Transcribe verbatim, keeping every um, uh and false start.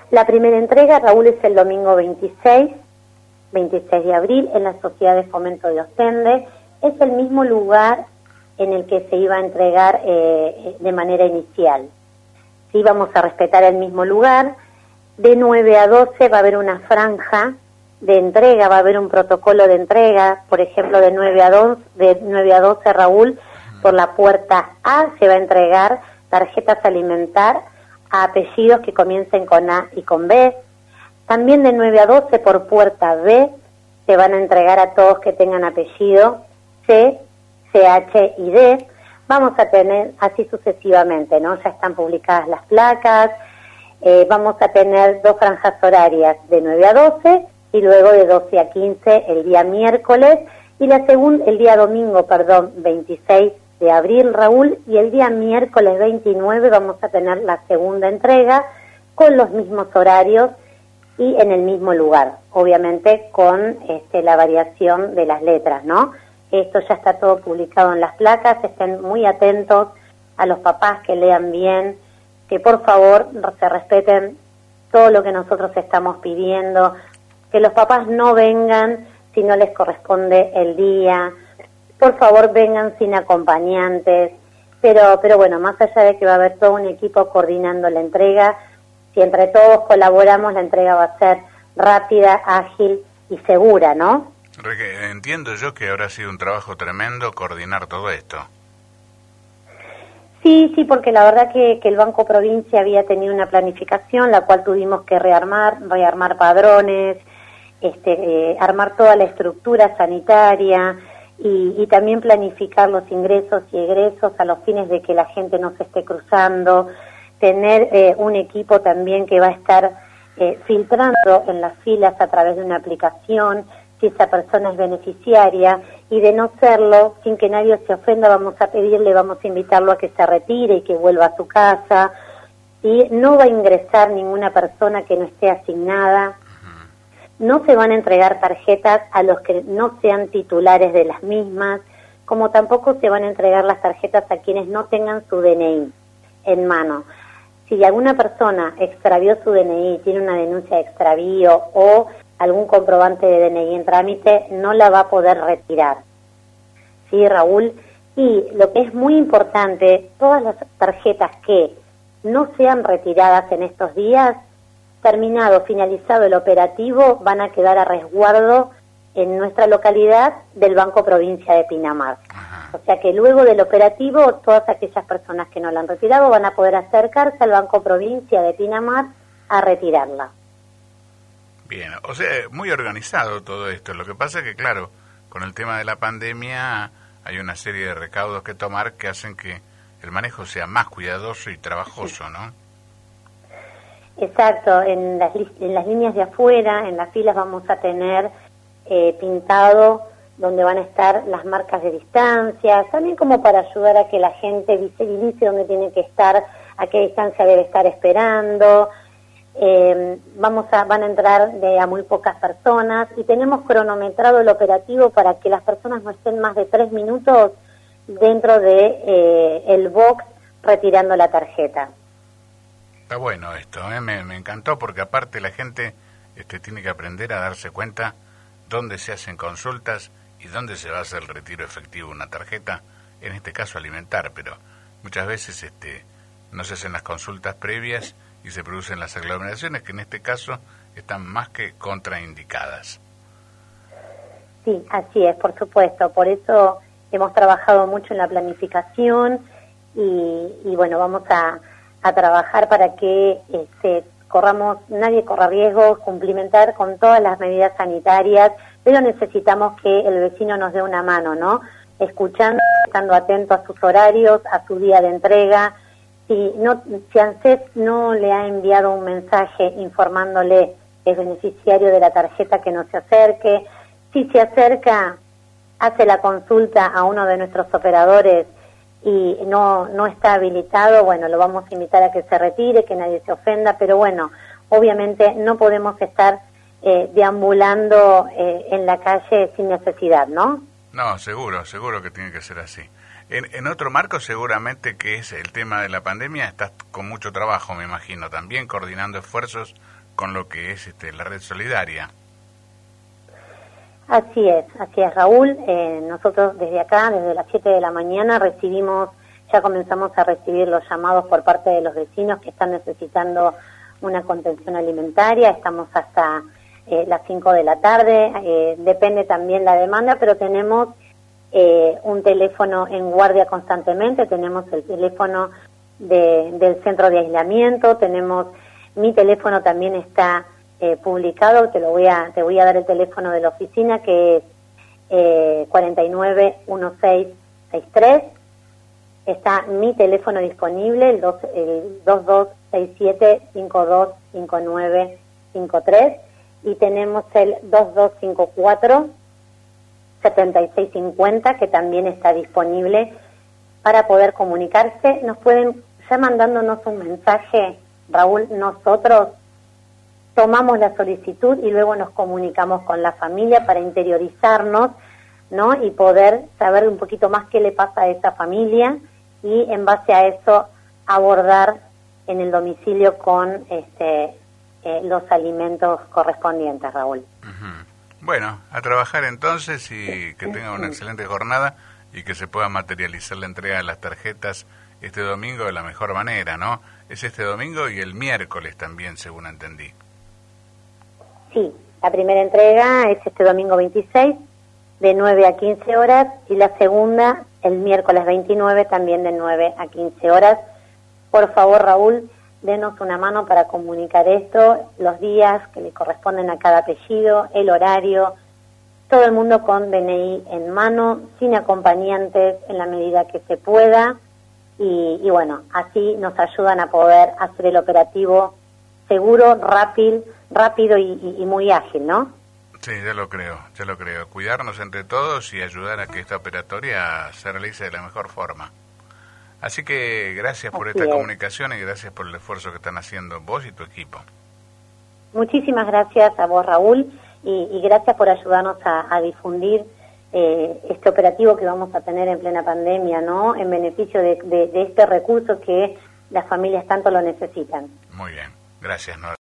La primera entrega, Raúl, es el domingo veintiséis de abril en la Sociedad de Fomento de Ostende. Es el mismo lugar en el que se iba a entregar eh, de manera inicial. Sí, vamos a respetar el mismo lugar. De nueve a doce va a haber una franja de entrega, va a haber un protocolo de entrega, por ejemplo, de nueve a doce, de nueve a doce, Raúl, por la puerta A se va a entregar tarjetas alimentar a apellidos que comiencen con A y con B. También de nueve a doce por puerta B se van a entregar a todos que tengan apellido C, C H y D. Vamos a tener así sucesivamente, ¿no? Ya están publicadas las placas. Eh, vamos a tener dos franjas horarias de nueve a doce y luego de doce a quince el día miércoles y la segunda, el día domingo, perdón, veintiséis de abril, Raúl, y el día miércoles veintinueve vamos a tener la segunda entrega con los mismos horarios y en el mismo lugar, obviamente con este, la variación de las letras, ¿no? Esto ya está todo publicado en las placas, estén muy atentos a los papás que lean bien, que por favor se respeten todo lo que nosotros estamos pidiendo, que los papás no vengan si no les corresponde el día, por favor vengan sin acompañantes, pero, pero bueno, más allá de que va a haber todo un equipo coordinando la entrega, si entre todos colaboramos la entrega va a ser rápida, ágil y segura, ¿no? Entiendo yo que habrá sido un trabajo tremendo coordinar todo esto. Sí, sí, porque la verdad que, que el Banco Provincia había tenido una planificación, la cual tuvimos que rearmar, rearmar padrones, este, eh, armar toda la estructura sanitaria y, y también planificar los ingresos y egresos a los fines de que la gente no se esté cruzando, tener eh, un equipo también que va a estar eh, filtrando en las filas a través de una aplicación si esa persona es beneficiaria, y de no serlo, sin que nadie se ofenda, vamos a pedirle, vamos a invitarlo a que se retire y que vuelva a su casa, y no va a ingresar ninguna persona que no esté asignada, no se van a entregar tarjetas a los que no sean titulares de las mismas, como tampoco se van a entregar las tarjetas a quienes no tengan su D N I en mano. Si alguna persona extravió su D N I, tiene una denuncia de extravío o algún comprobante de D N I en trámite, no la va a poder retirar. ¿Sí, Raúl? Y lo que es muy importante, todas las tarjetas que no sean retiradas en estos días, terminado, finalizado el operativo, van a quedar a resguardo en nuestra localidad del Banco Provincia de Pinamar. Ajá. O sea que luego del operativo, todas aquellas personas que no la han retirado van a poder acercarse al Banco Provincia de Pinamar a retirarla. Bien, o sea, muy organizado todo esto. Lo que pasa es que, claro, con el tema de la pandemia hay una serie de recaudos que tomar que hacen que el manejo sea más cuidadoso y trabajoso, ¿no? Exacto. En las, en las líneas de afuera, en las filas vamos a tener eh, pintado donde van a estar las marcas de distancia, también como para ayudar a que la gente visibilice dónde tiene que estar, a qué distancia debe estar esperando. Eh, vamos a, van a entrar de a muy pocas personas y tenemos cronometrado el operativo para que las personas no estén más de tres minutos dentro de eh, el box retirando la tarjeta. Está bueno esto, ¿eh? me, me encantó porque aparte la gente este, tiene que aprender a darse cuenta dónde se hacen consultas y dónde se va a hacer el retiro efectivo de una tarjeta, en este caso alimentar, pero muchas veces este, no se hacen las consultas previas y se producen las aglomeraciones que en este caso están más que contraindicadas. Sí, así es, por supuesto. Por eso hemos trabajado mucho en la planificación y, y bueno, vamos a, a trabajar para que este, corramos, nadie corra riesgos, cumplimentar con todas las medidas sanitarias, pero necesitamos que el vecino nos dé una mano, ¿no? Escuchando, estando atento a sus horarios, a su día de entrega. Si, no, si ANSES no le ha enviado un mensaje informándole que es beneficiario de la tarjeta, que no se acerque. Si se acerca, hace la consulta a uno de nuestros operadores y no, no está habilitado, bueno, lo vamos a invitar a que se retire, que nadie se ofenda, pero bueno, obviamente no podemos estar eh, deambulando eh, en la calle sin necesidad, ¿no? No, seguro, seguro que tiene que ser así. En, en otro marco seguramente que es el tema de la pandemia, estás con mucho trabajo, me imagino, también coordinando esfuerzos con lo que es este, la red solidaria. Así es, así es, Raúl. Eh, nosotros desde acá, desde las siete de la mañana, recibimos, ya comenzamos a recibir los llamados por parte de los vecinos que están necesitando una contención alimentaria. Estamos hasta eh, las cinco de la tarde, eh, depende también la demanda, pero tenemos eh, un teléfono en guardia constantemente, tenemos el teléfono de, del centro de aislamiento, tenemos, mi teléfono también está Eh, publicado, te lo voy a te voy a dar el teléfono de la oficina, que es eh, cuarenta y nueve dieciséis sesenta y tres. Está mi teléfono disponible, el, dos, el dos dos seis siete cinco dos cinco nueve cinco tres, y tenemos el dos dos cinco cuatro siete seis cinco cero, que también está disponible para poder comunicarse. Nos pueden, ya mandándonos un mensaje, Raúl, nosotros tomamos la solicitud y luego nos comunicamos con la familia para interiorizarnos, ¿no? Y poder saber un poquito más qué le pasa a esa familia y en base a eso abordar en el domicilio con este eh, los alimentos correspondientes, Raúl. Uh-huh. Bueno, a trabajar entonces y que tengan una excelente jornada y que se pueda materializar la entrega de las tarjetas este domingo de la mejor manera, ¿no? Es este domingo y el miércoles también, según entendí. Sí, la primera entrega es este domingo veintiséis, de nueve a quince horas, y la segunda el miércoles veintinueve, también de nueve a quince horas. Por favor, Raúl, denos una mano para comunicar esto, los días que le corresponden a cada apellido, el horario, todo el mundo con D N I en mano, sin acompañantes en la medida que se pueda, y, y bueno, así nos ayudan a poder hacer el operativo seguro, rápido, rápido y, y, y muy ágil, ¿no? Sí, ya lo creo, ya lo creo. Cuidarnos entre todos y ayudar a que esta operatoria se realice de la mejor forma. Así que gracias por Así esta es. comunicación y gracias por el esfuerzo que están haciendo vos y tu equipo. Muchísimas gracias a vos, Raúl, y, y gracias por ayudarnos a, a difundir eh, este operativo que vamos a tener en plena pandemia, ¿no? En beneficio de, de, de este recurso que las familias tanto lo necesitan. Muy bien, gracias, Nora.